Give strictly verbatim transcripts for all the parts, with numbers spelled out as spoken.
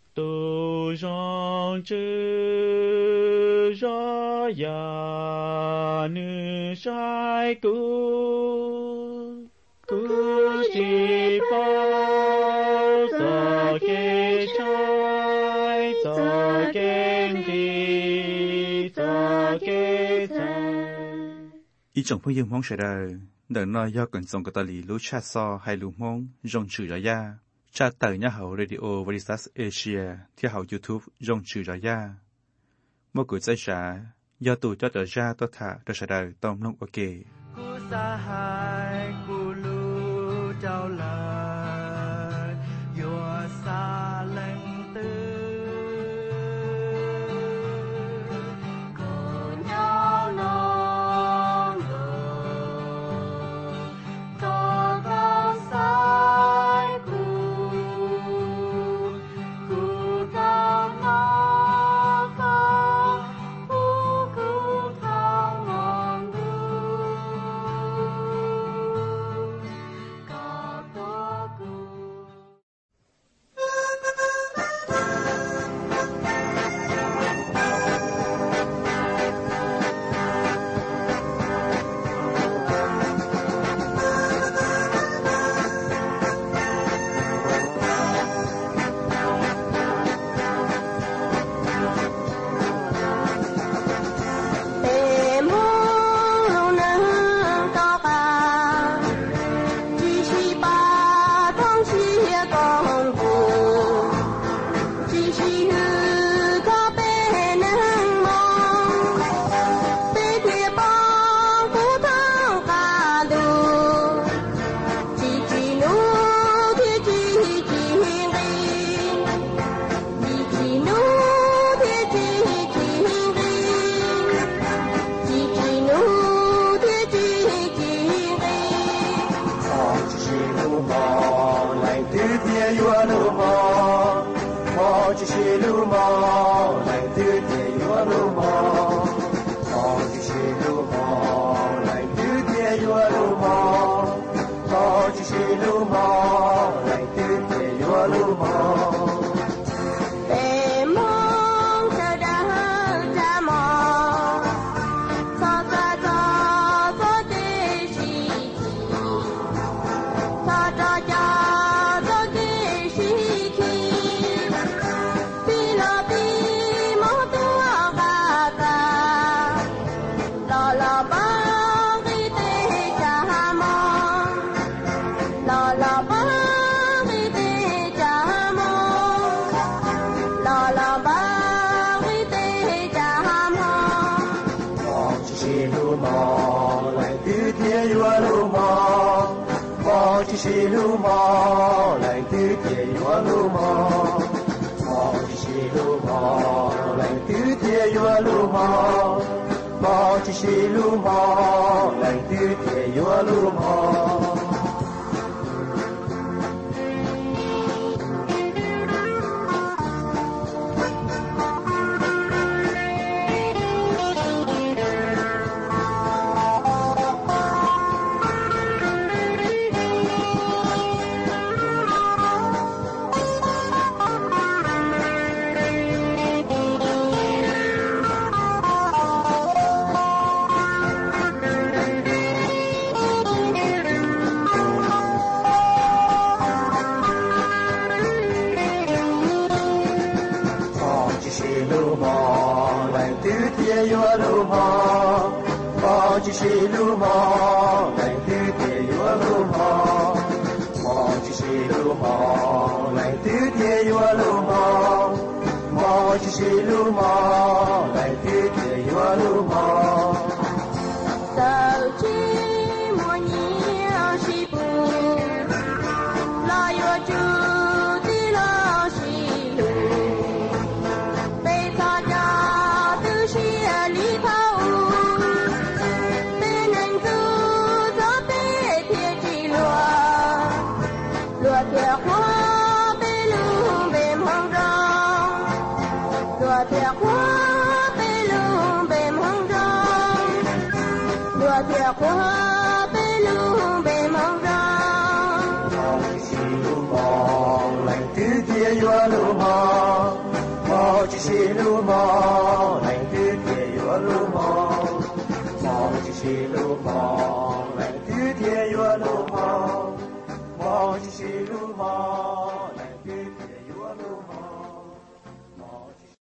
tu rong chư ra ya nữ sai cu cu chỉ bao giờ kê trái giờ kê đi giờ kê trái ý chồng phương dương mong sẽ đời đợi nói do cần dòng cái tà lì lũ cha so hay lũ mong rong chữ ra ya cha tờ nhà hậu radio Veritas Asia theo hậu YouTube rong chữ ra ya một cuộc giải trả do tù cho trở ra tôi thả tôi sẽ đời tông nông ok cú sa hai cú lu trao lời vừa xa lên tư cùng nhau non có cao sai cú cú cao nó cao cú cú cao ngon có tốt cú Em hôn nắng cao ca, chỉ chỉ ba thong chỉ con buồn, chỉ chỉ hư có bé nắng mong, bé kia bóng cú thao ca lu, chỉ chỉ nu thì chỉ chỉ hiền đi, chỉ chỉ nu thì chỉ chỉ hiền đi. Chỉ chỉ nu thì chỉ chỉ đi. Mò chỉ chỉ lu mò lại từ tia yua lu mò. Mò chỉ chỉ lu mò lại từ tia yua lu mò. Mò chỉ chỉ lu mò lại từ tia yua lu mò. Mò chỉ chỉ lu mò lại từ tia yua lu mò. Để mong chờ đã cha mò. Sa sa sa sa để chỉ sa sa sa sa để chỉ khi pi la pi mong tua ga ga la la ba đi để cha mong la la ba đi để cha mong la la ba đi để cha mong Mò chỉ chỉ lu mò lại từ tia yua lu mò. Mò chỉ chỉ lu mò lại từ tia yua lu mò. Mò chỉ chỉ lu mò lại từ tia yua lu mò. Mò chỉ chỉ lu mò lại từ tia yua lu mò. Mò chỉ chỉ lu mò lại từ tia yua lu mò. Mò chỉ chỉ lu mò lại từ tia yua lu mò. Mò chỉ chỉ lu mò lại từ tia yua lu mò. Mò chỉ chỉ lu mò lại từ tia yua lu mò. Sợ chi mua nhiều si bu lo yo chu ti lo si lu Bê tha cha tư si li thao Bê nành tu cho bê thiệt chi lùa Lùa thiệt hoa bê lu bê mong rong Lùa thiệt hoa bê lu bê mong rong Lùa thiệt hoa bê lu bê mong rong Mò chỉ chỉ lu mò lại từ tia yua lu mò. mò chỉ xì lu mò lại tư thiê yo lu mò mò chỉ xì lu mò lại tư thiê yo lu mò mò chỉ xì lu mò lại tư thiê yo lu mò.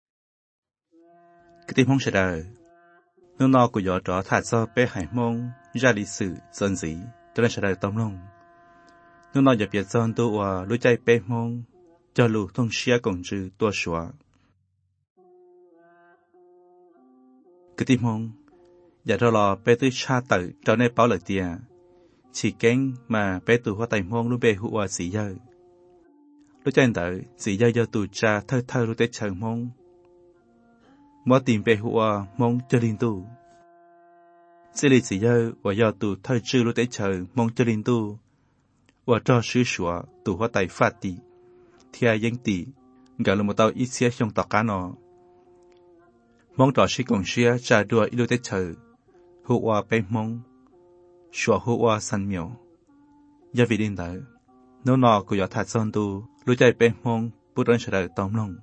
Cái tiếng mong sẽ đời nương nọ của gió trọ thả cho bé hải mông ra lịch sử dân dĩ cho nên sẽ đời tông lòng nương nọ dập dệt dân tu và lối chạy bé mông cho lù thông xia cộng trừ tua xóa cái tiếng mông giờ đó là bé tư cha tự cho nên bảo lời tiền chỉ kén mà bé tụ hoa tay mông lúc bé hụa sĩ dơ lúc chạy tới sĩ dơ do tụ cha thơ thơ lúc tết chờ mông mỗi tìm bé hụa mông cho linh tu xử lý sĩ dơ và do tụ thơ chư lúc tết chờ mông cho linh tu và cho sứ sủa tụ hoa tay phát tị thia dân tị gọi là một tàu ít xe trong tàu cá nọ mong trò sĩ còn xia trả đùa ít lúc tết chờ hụa bé mông sủa hụa săn miểu do vì điên tới nếu nọ của gió thạch sơn tu lúc chạy bé mông bút đơn sẽ đợi tóm lòng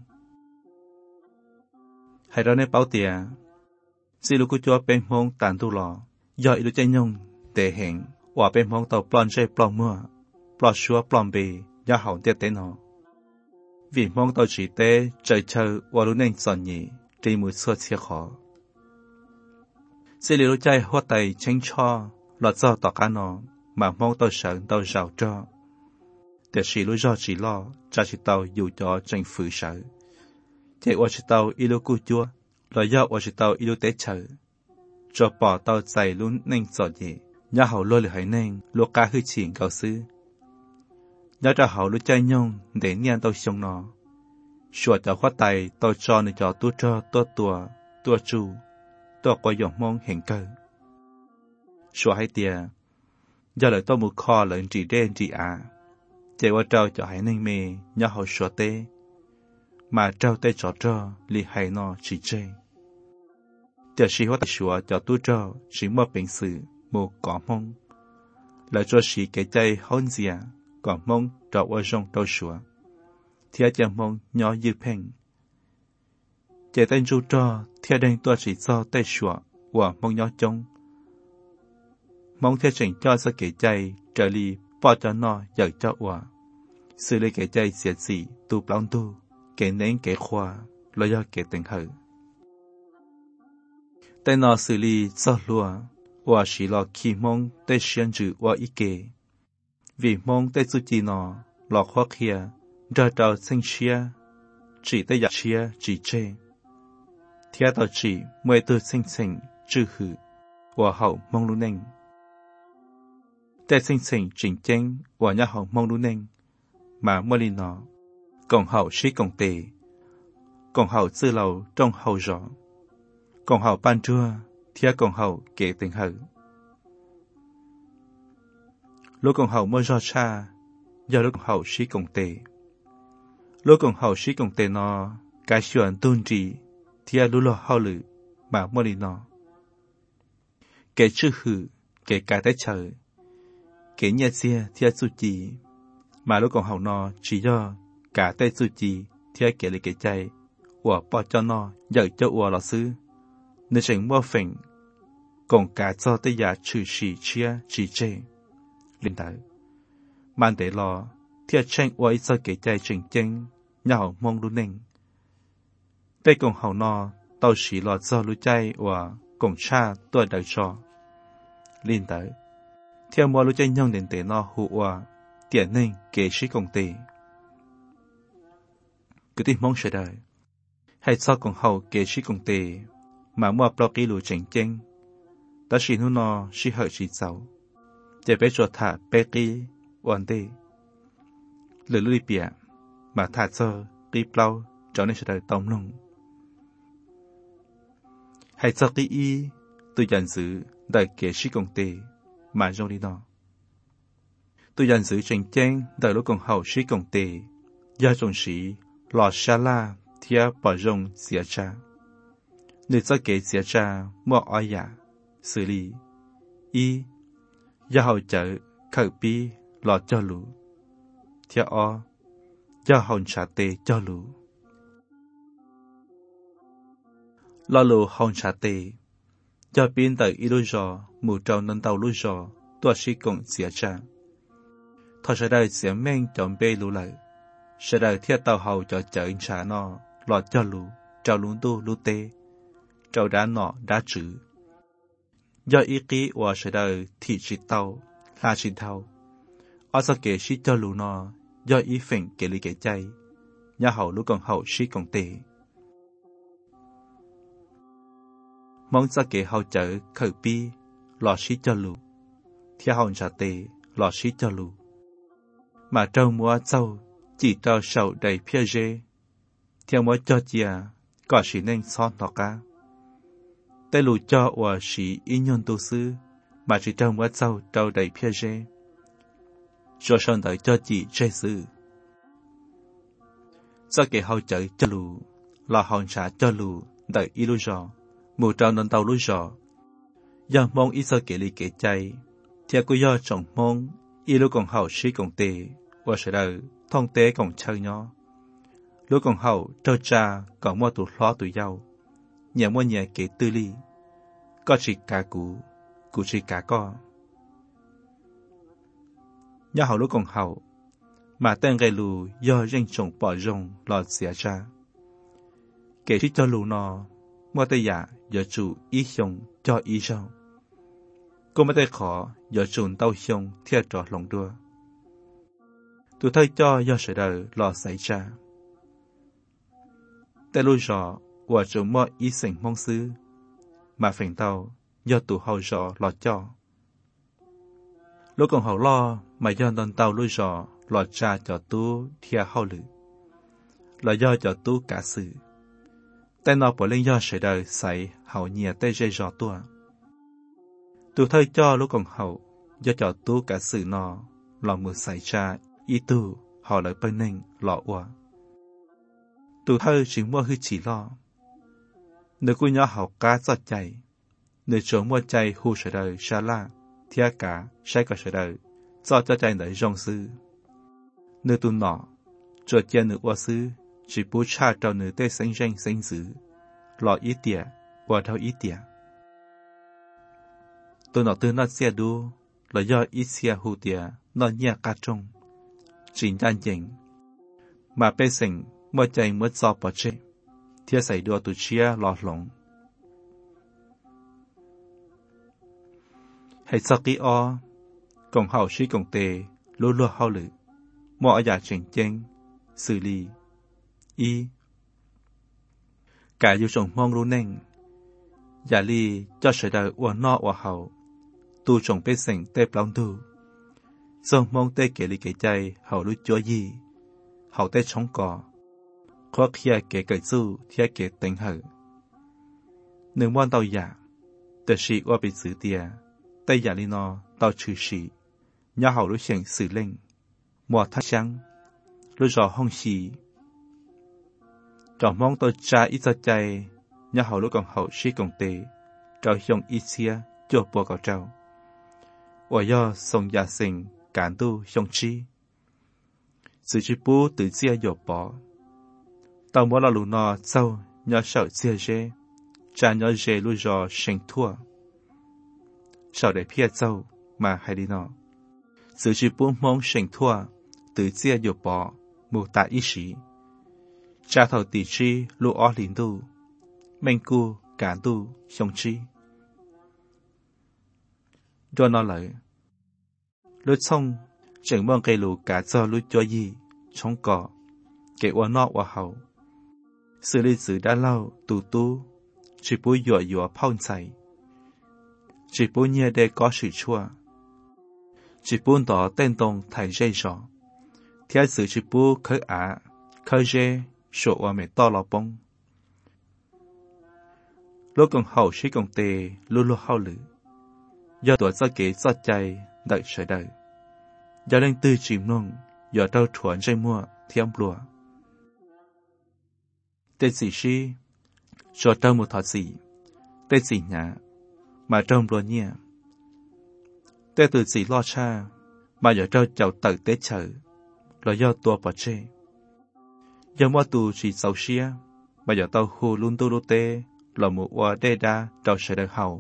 hãy đó nên báo tìa xin lúc của chúa bé mông tàn tu lò do ít lúc chạy nhung để hẹn và bé mông tàu plon chơi plon mưa plon xua plon bì do hậu tiết tế nọ vì mong tàu chỉ tế trời chờ và lúc nên giòn nhỉ trên mùi xua chia khó xin lúc chạy hoa tay tranh cho lọt do tỏ cá nọ mà mong tàu sợ tàu rào cho để chỉ lúc do chỉ lo cha chỉ tàu dù cho tranh phử sợ chạy qua chỉ tàu ilu cu chua là do qua chỉ tàu ilu tế chờ cho bỏ tàu dày luôn nên giọt gì nhà hậu lôi lại hay nên lúa cá hư chỉnh cầu sư nhà ra hậu lúc chạy nhung để niên tàu sông nọ sửa cho khoát tay tàu cho nên cho tu cho tu tua tua chu tua qua dòng mong hiện cơ sửa hai tia do lời tàu một kho lợn chỉ đen chỉ à chạy qua trâu cho hai nên mê nhà hậu sửa tê mà trâu tê cho trâu li hay nó chỉ chê giờ sĩ hóa sửa cho tu trâu sĩ mua bệnh sự một cỏ mông lại cho sĩ cái chay hôn dìa cỏ mông trâu ở trong trâu sửa thia chân mông nhỏ dư phèn chạy tên chú trâu thia đen tua sĩ do tê sửa và mông nhỏ trông mong theo trình cho sự kể chay trở li bỏ cho nó giờ cho hòa xử lý kể chay xiết xỉ tu plong tu kể nên kể khoa lo do kể tình hở tên nó xử lý cho lúa và chỉ lo khi mong tới xuyên chữ và ý kể vì mong tới su chi nó lo khó kia ra trào sinh chia chỉ tới giặc chia chỉ chê theo tao chỉ mười từ sinh sinh chữ hử và hậu mong luôn nên tại sinh sinh chỉnh chênh và nhà hậu mong luôn nên mà mơ li nó cộng hậu sĩ cộng tề cộng hậu tư lầu trong hậu rõ cộng hậu ban trưa theo cộng hậu kể tình hậu lúc cộng hậu mơ do cha do lúc cộng hậu sĩ cộng tề lúc cộng hậu sĩ cộng tề nó cái chuyện tôn trị theo lúc lo hậu lử mà mơ li nó kể chữ hử kể cả tới trời kể nhà xe theo su chi mà lúc còn học nó chỉ do cả tay su chi theo kể lại kể chay và bỏ cho nó dạy cho ua老师 nên chẳng mua phèn còn cả cho tới giả trừ sĩ chia chỉ chê linh tới mang để lo theo tranh ua ít cho kể chay chỉnh chênh nhau mong luôn nên tay còn học nó tao chỉ lo cho lũ chay và còn cha tôi đợi cho linh tới theo mua lũ chay nhông đến để nó hụ ua tiền nên kể sĩ công tề cứ tin mong sẽ đời hay sao còn hậu kể sĩ công tề mà mua bao ký lù chỉnh chênh ta chỉ nu nó chỉ hậu chỉ giàu để bé chuột thả bé ký ổn tề lười lười bịa mà thả cho ký bao cho nên sẽ đời tông lông hay sao ký y tôi dần giữ đời kể sĩ công tề mà trong đi nó tôi dần giữ trình chênh đời lúc còn hậu sĩ công tề do trong sĩ lò xa la thia bỏ rong xỉa cha người cho kể xỉa cha mua oi giả xử lý y do hậu chợ khởi pi lò cho lũ thia o do hậu trả tê cho lũ lo lù hòn trà tê cho pin tới ít lúa giò mù trâu nâng tàu lúa giò tua sĩ cùng xỉa cha thọ sẽ đời xỉa men chọn bê lù lại sẽ đời thiết tàu hầu cho chở in trà nọ lọt cho lù trâu lún tu lú tê trâu đá nọ đá chữ do ý kỹ và sẽ đời thị chỉ tàu là chỉ thâu ở sau kể sĩ cho lù nọ do ý phèn kể lý kể chay nhà hậu lũ còn hậu sĩ còn tệ mong ra kể hậu chở khởi pi lọ sĩ cho lù theo hậu trả tệ lọ sĩ cho lù mà trâu mua châu chỉ trâu sầu đầy phía dê theo mỗi cho chia có sĩ nên son tỏ cá tay lù cho và sĩ ý nhân tu sư mà chỉ trâu mua châu trâu đầy phía dê cho son tới cho chị dê sư do kể hậu chở cho lù lọ hậu trả cho lù đợi ý lù giò mù trâu nâng tàu lù giò do mong ý sơ kể lý kể chay theo cô do trọng mong ý lù còn hậu sĩ còn tệ và sẽ đời thông tế còn chơi nhỏ lù còn hậu trâu cha còn mua tủ lo tủ dâu nhà mua nhà kể tư ly có chỉ cả cũ cũ chỉ cả co nhà hậu lù còn hậu mà tên gây lù do riêng trồng bỏ rồng lọt xỉa ra kể chỉ cho lù nó mua tay giả giờ chủ ý xong cho ý sau cô mới tay khó giờ chuẩn tao xong theo trò lòng đua tụi thay cho do sự đời lọt xảy ra tay lù rõ và chủ mua ý sinh mong sư mà phèn tao do tụi hậu rõ lọt cho lúc còn hậu lo mà do đơn tao lù rõ lọt ra cho tu theo hậu lử là do cho tu cả sự tay nó bỏ lên do sự đời xảy hậu nhẹ tay dây gió tua tu thay cho lúc còn hậu do cho tu cả sự nó lòng mưa xảy ra ý tu họ lại bên nên lọ qua tu thay chỉ mua hư chỉ lo nếu cô nhỏ học cá giọt chạy nếu chỗ mua chạy hù sự đời xa la theo cả sai cả sự đời do cho chạy để rong sư nếu tu nọ cho chơi nữ qua sư chỉ bố cha trao nữ tê sinh danh sinh dữ lọ ý tỉa và thao ý tỉa tôi nọ từ nó xe đu là do ý xe hù tỉa nó nhẹ cá trông chính đan dành mà bê sinh mua chạy mua gió bỏ chết thiết xảy đua tụ chia lọ lỏng hãy sau kỹ o cộng hậu suy cộng tề lô lô hao lử mọi giả chỉnh chênh xử lý y cả dù trồng mong luôn neng giả li cho sự đời ua no ua hậu tu trồng bê sành tê plong tu dòng mong tê kể lý kể chay hậu lúc chúa gì hậu tê chống cỏ khó khía kể cởi du thiết kể tính hở nương mong tàu giả tờ sĩ ua bị xử tìa tây giả li no tàu trừ sĩ nhà hậu lúc chẳng xử linh mùa thác sáng lúc rõ hông xì trọng mong tôi cha ít ra chay nhà hậu lúc còn hậu sĩ còn tệ trao hiong ít xia cho bùa cầu trao và do sông gia sinh cản tu hiong chi sự chỉ bố tự xia dột bỏ tao muốn là lù nọ sau nhớ sợ xia dê cha nhớ dê lúc rõ sinh thua sợ để phía sau mà hay đi nọ sự chỉ bố mong sinh thua tự xia dột bỏ mù tạ ý sĩ cha thầu tỷ chi lũ ó lín tu men cu cản tu xong chi do nó lại lối xong chẳng mong cây lũ cả cho lũ cho gì trong cỏ kể qua nọ qua hậu sự lịch sử đã lâu tù tu chỉ bố dọa dọa phong xảy chỉ bố nhẹ để có sự chua chỉ bố tỏ tên tông thành dây rõ theo sự chỉ bố khởi ả khởi dê sổ và mẹ to lò bông lúc còn hậu sĩ còn tề luôn luôn hao lử do tuổi do kế do chạy đợi sợi đời do lên tư chìm nông do trâu thuần dây mua thiêm lùa tên gì si cho trâu một thọ gì tên gì nhà mà trâu lùa nhẹ tên từ gì lo cha mà do trâu chậu tự tế chở là do tua bỏ chê do mua tù chỉ sầu xia mà giờ tao hù luôn tu lô tê là một hoa đê đa trao sẽ đời hậu.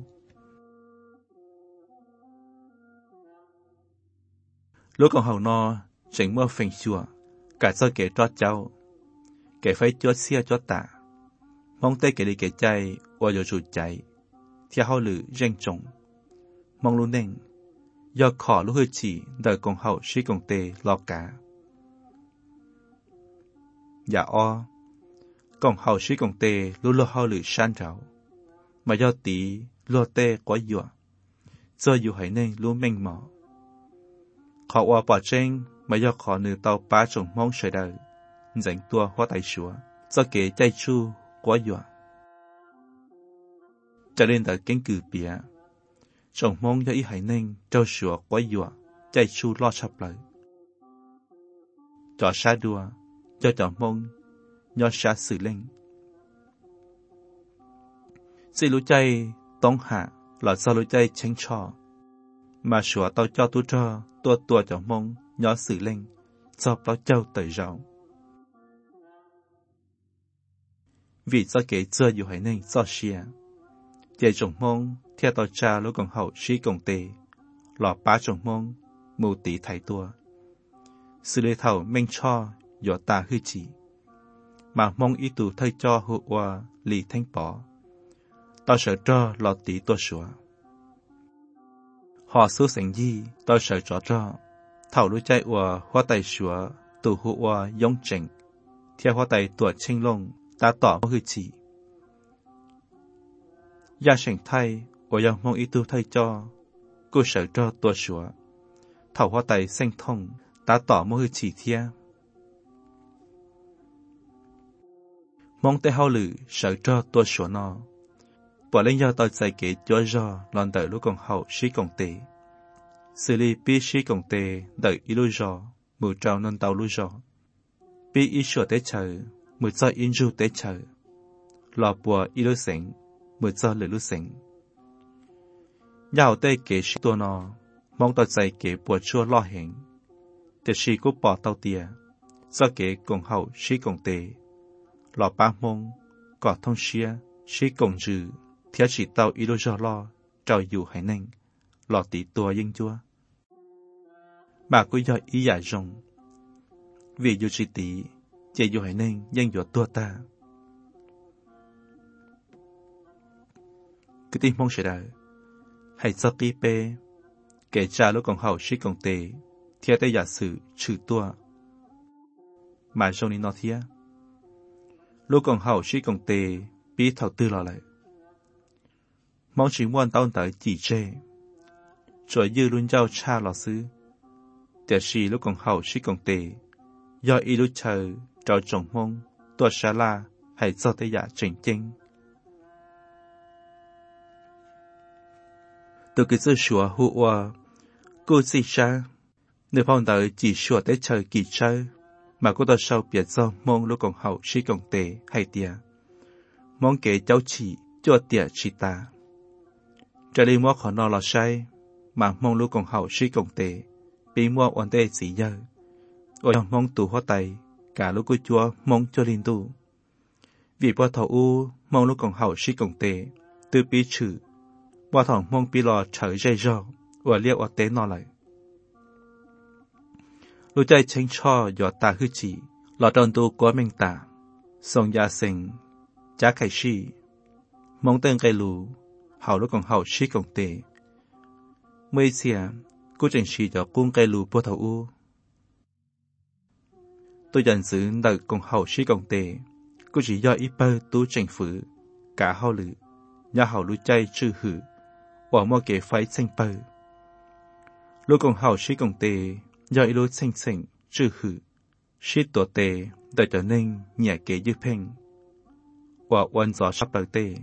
Lúc còn hậu nó chẳng mơ phình chùa, cả cho kẻ trót cháu, kẻ phải chốt xia chốt tạ, mong tê kẻ đi kẻ chay, hoa dồ rụt cháy, theo hậu lử rèn trồng, mong luôn nền, do khó lúc hơi chỉ đời còn hậu suy còn tê lo cả. Dạ o, còn hậu suy còn tê lúc lo hậu lử san rào, mà do tí lo tê quá dùa, do dù hãy nên luôn mênh mỏ. Khó hoa bỏ trên mà do khó nữ tàu bá trồng mong sợi đời, dành tua hóa tài chúa, do kế chay chu quá dùa. Cho nên đã kén cử bịa, trồng mong do ý hãy nên trâu chúa quá dùa, chay chu lo sắp lại. Cho xa đùa, cho trồng mong, nhó xa xử lên. Sĩ lũ chay tông hạ là do lũ chay tránh cho, mà chúa tao cho tu cho tua tua cho mong nhỏ xử lên cho báo châu tẩy rau. Vì do kế chưa dù hãy nên do xìa, dạy trồng mong theo tao cha lúc còn hậu sĩ công tê, lọ bá trồng mong mù tí thái tua. Sự lê thảo mênh cho dọ ta hư chỉ, mà mong ý tù thay cho hộ hoa lì thanh bỏ. Tao sợ cho lọ tí tua sủa. Họ số sánh gì, tôi sợ cho cho. Thảo lưu chạy ua hoa tài xúa, tù hụ ua giống chỉnh. Theo hoa tài tuột chênh lông, ta tỏ mô hư chỉ. Gia sảnh thay, ua dòng mong ý tu thay cho. Cô sợ cho tuột xúa. Thảo hoa tài xanh thông, ta tỏ mô hư chỉ thia. Mong tế hao lử, sợ cho tuột xúa nó. Bỏ lên do tôi giải kế cho do lòn đợi lúc còn hậu sĩ công tế. Xử lý bí sĩ công tế đợi ý lưu do, mù trao nôn tàu lưu do. Bí ý sửa tế chờ, mù cho in ru tế chờ. Lò bùa ý lưu sinh, mù cho lửa lưu sinh. Yào tế kế sĩ tùa nó, mong tôi giải kế bùa chua lo hình. Tế sĩ cú bỏ tàu tìa, do kế cùng hậu sĩ công tế. Lò ba mông, cỏ thông xia, sĩ công dư. Theo chỉ tàu ý đồ do lo, trao dù hãy nên, lọ tí tua dân chúa. Mà cũng do ý giải rộng. Vì dù chỉ tí, chỉ dù hãy nên dân dụ tua ta. Cứ tin mong sẽ đợi. Hãy cho ký bê, kể cha lúc còn hậu sĩ còn tề, theo tế giả sử trừ tua. Mà rộng ní nó thía. Lúc còn hậu sĩ còn tề, bí thảo tư lọ lại. Mong chỉ muốn tao tới chỉ chê. Rồi dư luôn giao cha lò sư. Để sĩ lúc còn hậu sĩ còn tề. Do ý lúc chờ, trao trọng mong, tuột xa la, hãy cho tế giả trình chênh. Từ cái dư xua hụ hòa, cô chỉ xa. Nếu phong tới chỉ xua tế chờ kỳ chơi, mà cô ta sau biệt do mong lúc còn hậu sĩ còn tề hay tìa. Mong kế cháu chỉ, cho tìa chỉ ta. Trở đi mua khó nó là sai, mà mong lúc còn hậu sĩ công tế, bị mua ổn tê chỉ dơ. Ôi mong tù hóa tay, cả lúc cô chúa mong cho linh tu. Vì bỏ thảo u, mong lúc còn hậu sĩ công tế, từ bí trừ, bỏ thảo mong bí lò trở dây rò, và liêu ở tế nó lại. Lúc chạy chênh cho dọ ta hư chỉ, lọ tròn tu quá mình ta, xong gia sinh, chá khai sĩ, mong tên cây lù, hậu lúc còn hậu sĩ công tế. Mới xìa, cô trình sĩ cho cung cây lù bố thảo u. Tôi dành giữ đợi còn hậu sĩ công tế, cô chỉ do ít bơ tu trình phử, cả hậu lử, nhà hậu lưu chay trừ hử, và mô kế phái xanh bơ. Lúc còn hậu sĩ công tế, do ý lưu xanh xanh trừ hử, sĩ tổ tế, đợi trở nên nhẹ kế dư phênh, và oan gió sắp bờ tế.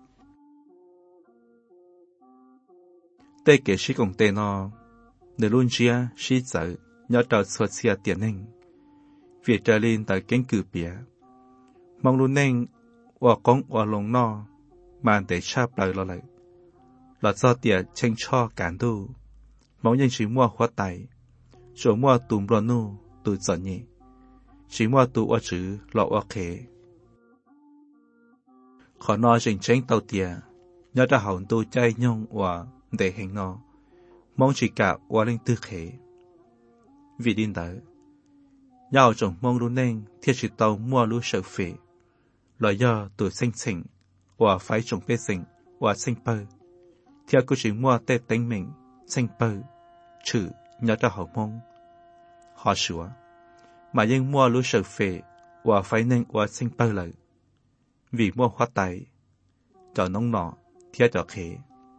Tê kể sĩ công tê nó, nếu luôn chia sĩ dở, nhớ trò xuất xia tiền hình. Việc trở lên tại kênh cử bia. Mong luôn nên, và con và lòng nó, mà để sắp lời lo lại. Là do tiền tranh cho cản đu. Mong nhân chỉ mua hóa tài. Rồi mua tùm lo nu, tù giận nhỉ. Chỉ mua tù hóa chữ, lọ hóa khế. khó nói trình tránh tàu tiền nhớ ra hậu tu chay nhông và để hình nó mong chỉ cả và linh tư khế vì điên tới nhau trồng mong luôn nên thiết chỉ tàu mua lúa sợ phê lời do từ sinh sinh và phải trồng bê sinh và sinh bơ theo cô chỉ mua tê tính mình sinh bơ chữ nhớ ra hậu mong họ sửa mà nhưng mua lúa sợ phê và phải nên và sinh bơ lại vì mua hoa tài cho nông nọ theo cho khế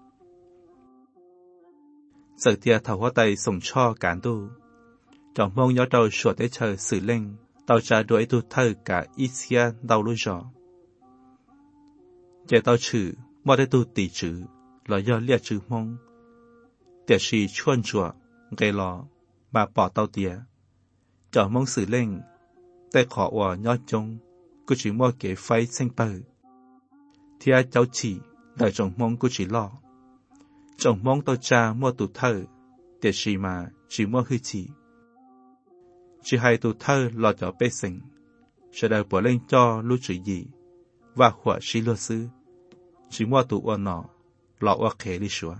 giờ tia thảo hoa tài sống cho cán tu trong mong nhớ trâu sửa tới chờ xử linh tàu trả đuổi tu thơ cả ít xia đau lối gió chế tàu chữ mua tới tu tỷ chữ là do liệt chữ mong để sĩ chuan chùa gây lò mà bỏ tàu tía cho mong xử linh tay khó hòa nhớ chung cô chỉ mua kế phái sinh bờ thì ai cháu chỉ đợi trong mong cô chỉ lo trong mong tàu cha mua tủ thơ để sĩ mà chỉ mua hư chỉ chỉ hai tụ thơ lo cho bê sinh sẽ đợi bỏ lên cho lưu trữ gì và hỏa sĩ luật sư chỉ mua tụ ôn nọ lo ua khế đi xóa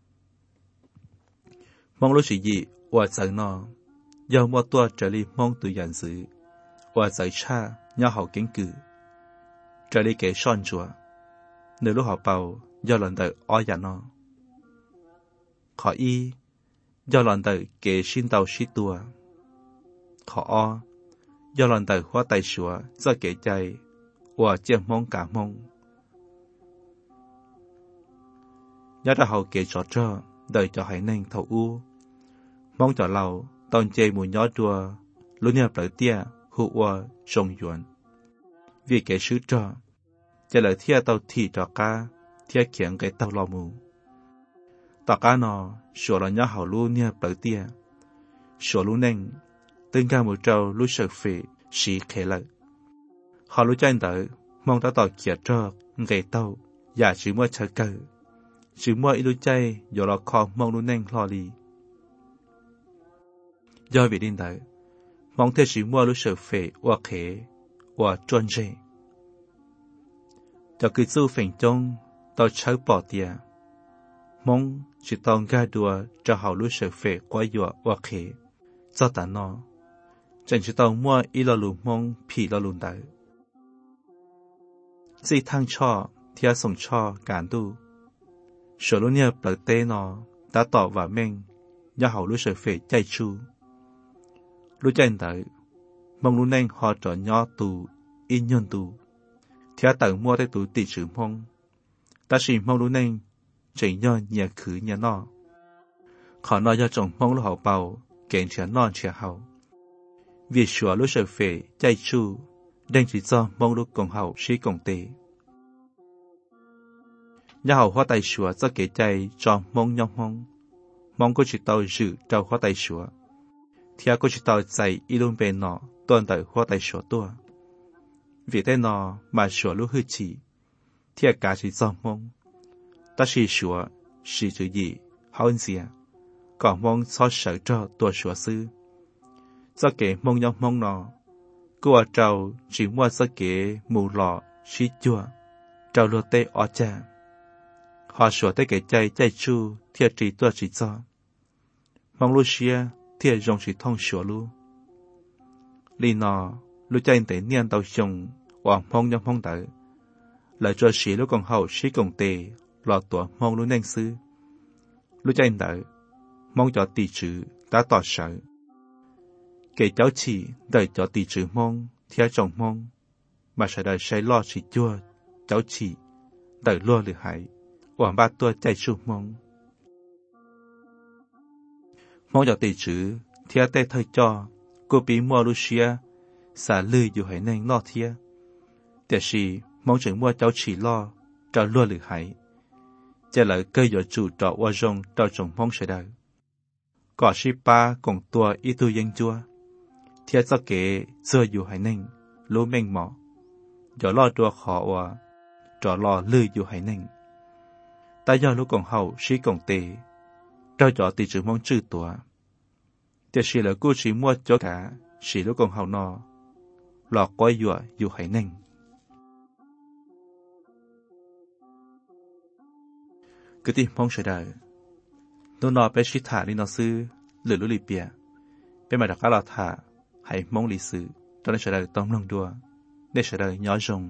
mong lưu trữ gì ua sợ nọ do mua tua trở đi mong tụ dàn dự ua sợ cha nhau hậu kính cử trở đi kể son chùa nếu lúc họ bầu do lần đời o dàn nọ khó y do lần đời kể xin tàu sĩ tua khó do lần đời hoa tay sủa do kể chạy và chiêm mong cả mong nhớ ra hậu kể cho cho đời cho hải nên thầu u mong cho lâu tòn chê mùi nhó đùa lúc nhập lợi tia hụ và trông yuan vì kể sứ cho cho lời thia tàu thị cho ca thia khiển cái tàu lò mù tàu cá nọ sủa là nhó hậu lu nhập lợi tia sủa lu nên từng ca một trâu lúc sợ phê sĩ khế lợi họ lúc tranh tới mong ta tỏ kia cho gây tàu và chỉ mua chờ cờ chỉ mua ít lúc chay dù là khó mong lúc nên lo đi do vì điên tới mong thế chỉ mua lúc sợ phê và khế và trôn rê cho cứ du phình trong tao cháu bỏ tiền mong chỉ tao ga đùa cho họ lúc sợ phê quá dọa và khế do ta nó chẳng chỉ tao mua ít lo lù mong phì lo lùn tới dì thang cho thia sống cho cán tu số lúc nhờ bờ tê nó đã tỏ và mình do hậu lúc sợ phê chạy chu lúc chạy tới mong lúc nên họ trở nhỏ tù in nhân tù thia tao mua tới tù tỷ chữ mong ta chỉ mong lúc nên chỉ nhỏ nhà khứ nhà nó khó nói do chồng mong lúc hậu bầu kẹn trẻ non trẻ hậu vì sửa lúc sợ phê chạy chu đang chỉ do mong lúc cộng hậu sĩ cộng tế nhà hậu hoa tay sửa do kể chạy cho mong nhau mong mong có chỉ tao dự trao hoa tay sửa thì có chỉ tao chạy y luôn bề nọ tuần tới hoa tay sửa tua vì thế nọ mà sửa lúc hư chỉ thì cả chỉ do mong ta chỉ sửa chỉ chữ gì hậu gì còn mong so sở cho tua sửa sư do kể mong nhau mong nọ cô ở trâu chỉ mua do kể mù lọ xí chua trâu lô tê ở cha họ sửa tới kể chạy chạy chu thiệt chỉ tua chỉ cho mong lu xia thiệt dùng chỉ thông sửa lu li nọ lu chạy tới niên tàu dùng và mong nhau mong tới lại cho xí lu còn hậu xí cùng tề lọ tua mong lu nên sư lu chạy tới mong cho tỷ chữ đã tỏ sở kể cháu chỉ đợi cho tỷ chữ mong theo chồng mong mà sẽ đợi say lo chỉ chua cháu chỉ đợi lo lửa hải và ba tua chạy chu mong mong cho tỷ chữ theo tê thời cho cô bí mua Lucia xả lư dù hải nên lo thia để gì mong chừng mua cháu chỉ lo cho lo lửa hải cho lại cây dọ chủ trọ qua rong cho chồng mong sẽ đợi có shi ba cùng tua ít tu dân chua thiết cho kế chưa dù hải ninh lúa mênh mỏ gió lo đua khó và trò lo lư dù hải ninh ta do lúc còn hậu sĩ còn tề trao cho tỷ chữ mong chữ tùa tiệt sĩ là cô chỉ mua cho cả sĩ lúc còn hậu nọ lọ quay dùa dù hải ninh cứ tìm mong sẽ đời nó nó bé chỉ thả đi nó sư lửa lũ lì bia bé mà đặt cá lò thả hãy mong lì sư cho nên sẽ đời tóm lòng đua để sẽ đời nhỏ rồng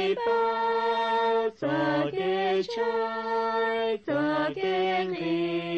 trái gió kênh đi